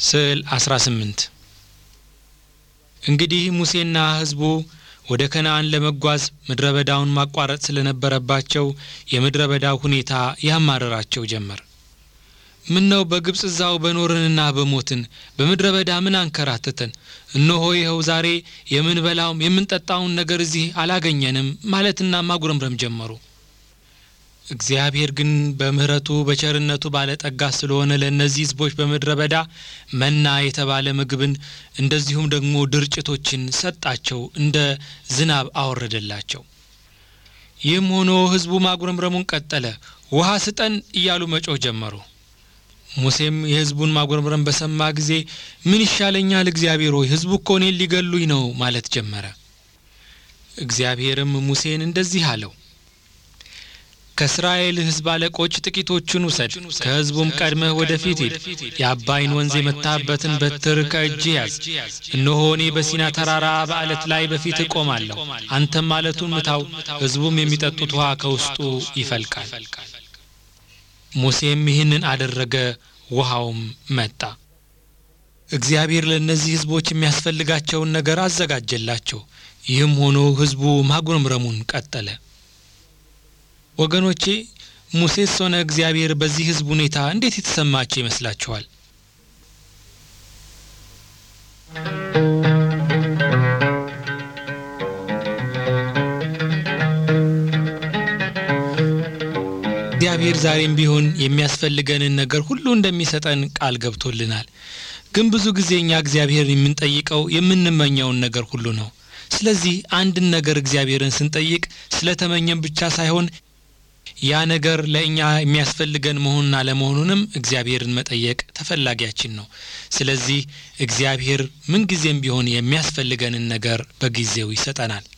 ስዕል 18 እንግዲህ ሙሴና ሕዝቡ ወደ ከነዓን ለመጓዝ ምድረበዳውን ማቋረጥ ስለነበረባቸው የምድረበዳው ሁኔታ ያማረራቸው ጀመር። ምን ነው በግብጽ ዛው በኖርንና በሞትን በምድረበዳ ምን አንከራተተን? እነሆ ይኸው ዛሬ የምንበላውም የምንጠጣውን ነገር እዚህ አላገኘንም ማለትና ማጉረምረም ጀመሩ። እግዚአብሔር ግን በምህረቱ በቸርነቱ ባለጠጋ ስለሆነ ለነዚህ ሕዝቦች በምድረበዳ መና የተባለ ምግብን እንደዚሁም ደግሞ ድርጭቶችን ሰጣቸው፣ እንደ ዝናብ አወረደላቸው። ይህም ሆኖ ሕዝቡ ማጉረምረሙን ቀጠለ። ውሃ ስጠን እያሉ መጮህ ጀመሩ። ሙሴም የሕዝቡን ማጉረምረም በሰማ ጊዜ ምን ይሻለኛል እግዚአብሔር ሆይ፣ ሕዝቡ እኮ እኔን ሊገሉኝ ነው ማለት ጀመረ። እግዚአብሔርም ሙሴን እንደዚህ አለው፣ ከእስራኤል ሕዝብ አለቆች ጥቂቶቹን ውሰድ፣ ከሕዝቡም ቀድመህ ወደፊት ሂድ። የአባይን ወንዝ የመታህበትን በትር ከእጅህ ያዝ። እነሆ እኔ በሲና ተራራ በዓለት ላይ በፊት እቆማለሁ። አንተም ዓለቱን ምታው፣ ሕዝቡም የሚጠጡት ውሃ ከውስጡ ይፈልቃል። ሙሴም ይህንን አደረገ፣ ውሃውም መጣ። እግዚአብሔር ለእነዚህ ሕዝቦች የሚያስፈልጋቸውን ነገር አዘጋጀላቸው። ይህም ሆኖ ሕዝቡ ማጉረምረሙን ቀጠለ። ወገኖቼ ሙሴስ ሆነ እግዚአብሔር በዚህ ሕዝብ ሁኔታ እንዴት የተሰማቸው ይመስላችኋል? እግዚአብሔር ዛሬም ቢሆን የሚያስፈልገንን ነገር ሁሉ እንደሚሰጠን ቃል ገብቶልናል። ግን ብዙ ጊዜ እኛ እግዚአብሔር የምንጠይቀው የምንመኘውን ነገር ሁሉ ነው። ስለዚህ አንድን ነገር እግዚአብሔርን ስንጠይቅ ስለተመኘን ብቻ ሳይሆን ያ ነገር ለእኛ የሚያስፈልገን መሆኑን አለመሆኑንም እግዚአብሔርን መጠየቅ ተፈላጊያችን ነው። ስለዚህ እግዚአብሔር ምን ጊዜም ቢሆን የሚያስፈልገንን ነገር በጊዜው ይሰጠናል።